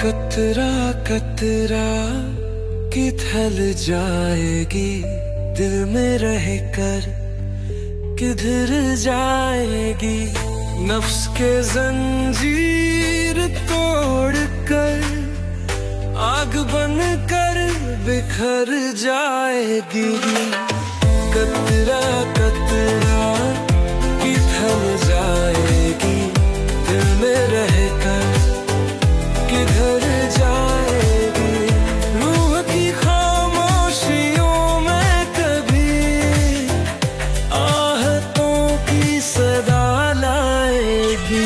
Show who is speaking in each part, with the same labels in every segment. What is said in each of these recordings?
Speaker 1: कतरा कतरा कि ढल जाएगी, दिल में रह कर किधर जाएगी। नफ्स के जंजीर तोड़ कर आग बन कर बिखर जाएगी। कतरा कतरा कि ढल जाएगी, दिल में रह कर किधर जाएगी। रूह की खामोशियों में कभी आहतों की सदा लाएगी।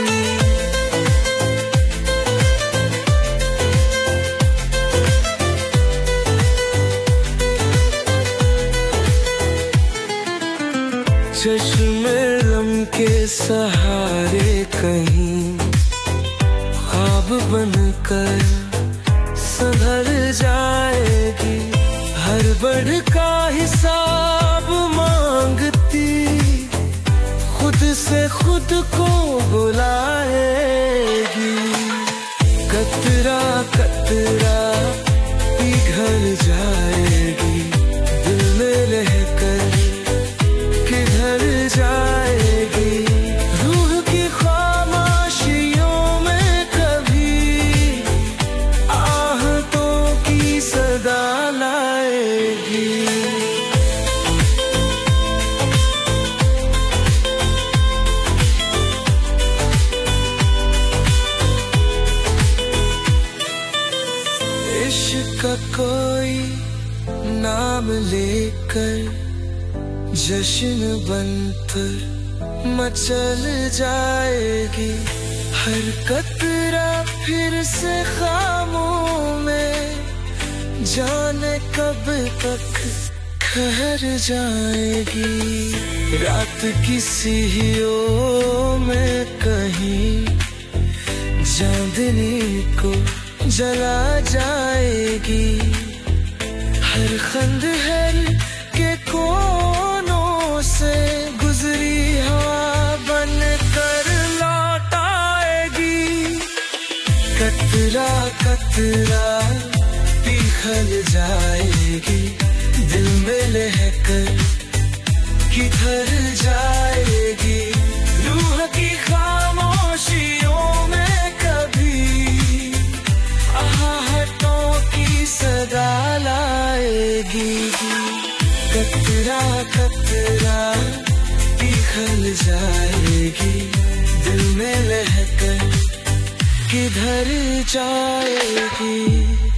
Speaker 1: चश्मे लम के सहारे कहीं ख्वाब बनकर संभल जाएगी। हर बढ़ का हिसाब मांगती खुद से खुद को बुलाएगी। कतरा कतरा पिघल जाएगी, दिल में रहकर किधर जाएगी। रूह की खामोशियों में कभी आहतों की सदा लाएगी। इश्क का कोई नाम लेकर जश्न बनकर मचल जाएगी। हर कतरा फिर से खामों में जाने कब तक ठहर जाएगी। रात की सिहियों में कहीं चांदनी को जला जाएगी। हर खंडहर के कोनों से गुजरी हवा बन कर लौट आएगी। कतरा कतरा पिघल जाएगी, दिल में रहकर किधर जाएगी। रूह की खामोशियों में कभी आहटों की सदा लाएगी। कतरा कतरा पिघल जाएगी, दिल में रहकर किधर जाएगी।